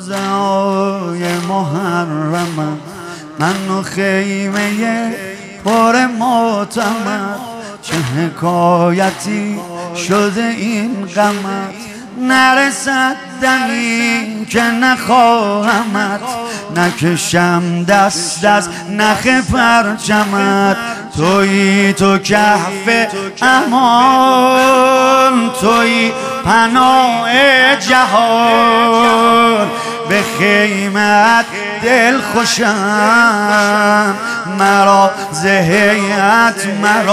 روزهای محرمم، من و خیمه پر معتمد، چه حکایتی شده این غمت. نرسد دمی که نخواهمت، نکشم دست از نخ پرچمت. تویی تو کهف امان، تویی پناه جهان. به خیمت دل خوشم، مرا ز هیئت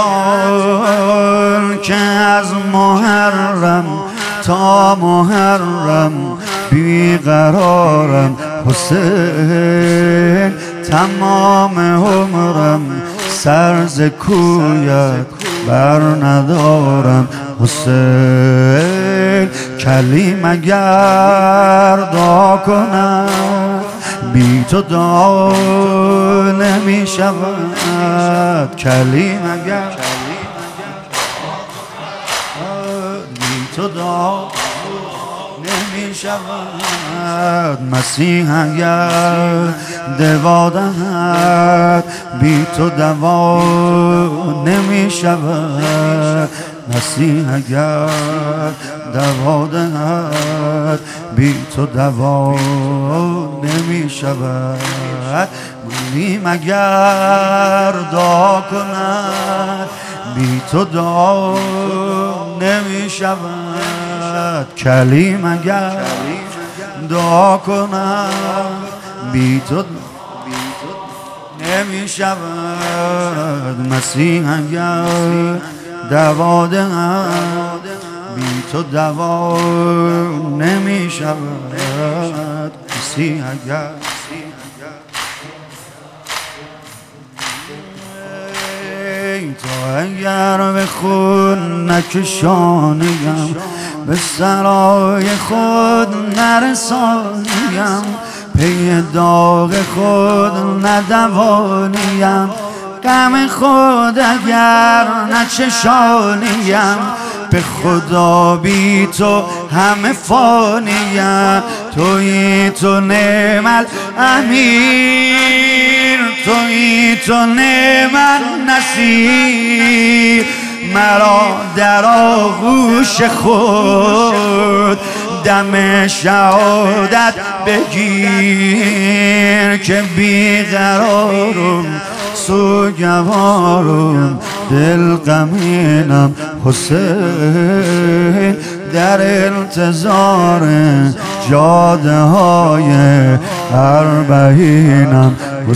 مران. که از محرم تا محرم بیقرارم حسین. تمام عمرم سر ز کویت بر ندارم حسین. کلیم اگر دعا کند بی تو دعا نمی شود. کلیم اگر بی تو دعا نمی شود. مسیح اگر دوا دهد بی تو دوا نمی شود. مسیح اگر دوا دهد بی تو دوا نمی شود. منیم اگر دعا کند بی تو دعا نمی شود. کلیم اگر دعا کند بی تو نمی شود. مسیح اگر دوا دهد بی تو دوا نمی شود. مسیح اگر تو اگر به خون نکشانیم، به سرای خود نرسانیم. پی داغ خود ندوانیم، غم خود اگر نچشانیم. به خدا بی تو همه فانیم. تویی تو نعم الامیر، تویی تو نعم النصیر. مرا در آغوش خود دم شهادت بگیر. که بیقرارم سوگوارم دل غمینم حسین. در انتظار جاده های اربعینم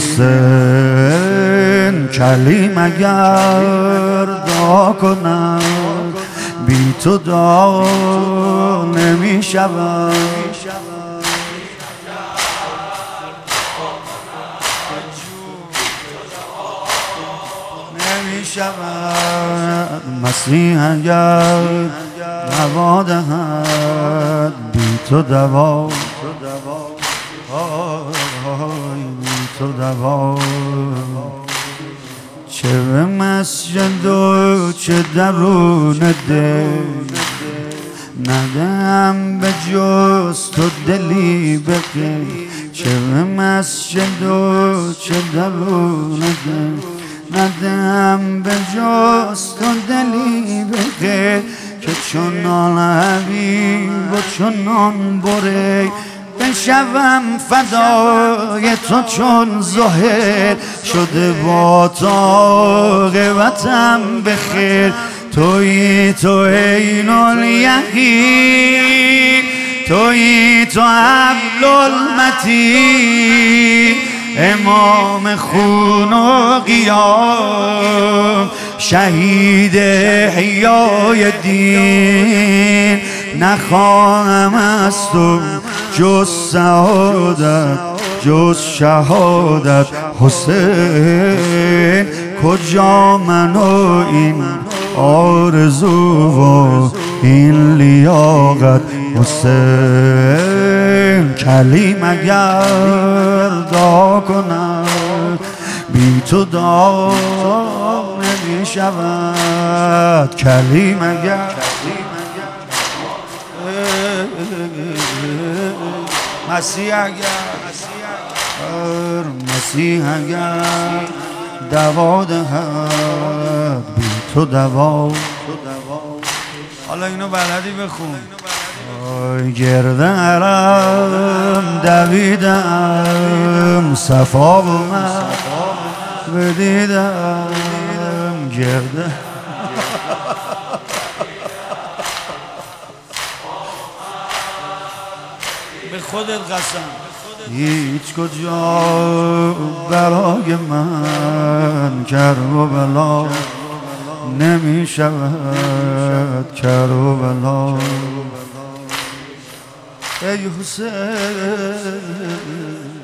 حسین. کلیم اگر دعا کنم بی تو دعا نمی شود. نمی شود. مسیح اگر دوا دهد بی تو دوا، بی تو دوا. چه به مسجد و چه درون دل، ندهم به جز تو دلی بکن. چه به مسجد و چه درون دل، ندهم به جز تو دلی بکن. که چنان حبیب و چنان بری، بشوم فدای تو چون زهیر. شده با عاقبتم بخیر. تویی تو عین الیقین، تویی تو حبل المتین. امام خون و قیام، شهید احیای دین. نخواهم از تو جز سعادت، جز شهادت حسین. کجا من و این آرزو و این لیاقت حسین. کلیم اگر دعا کند بی تو دعا نمی شود. کلیم اگر مسیح اگر دوا دهد بی تو دوا. حالا اینو بلدی بخون. گرد علم دویدم صفا من بدیدم گرده به خودت قسم هیچ کجا برای من کرب و بلا نمی شود کرب و بلا. ای حسین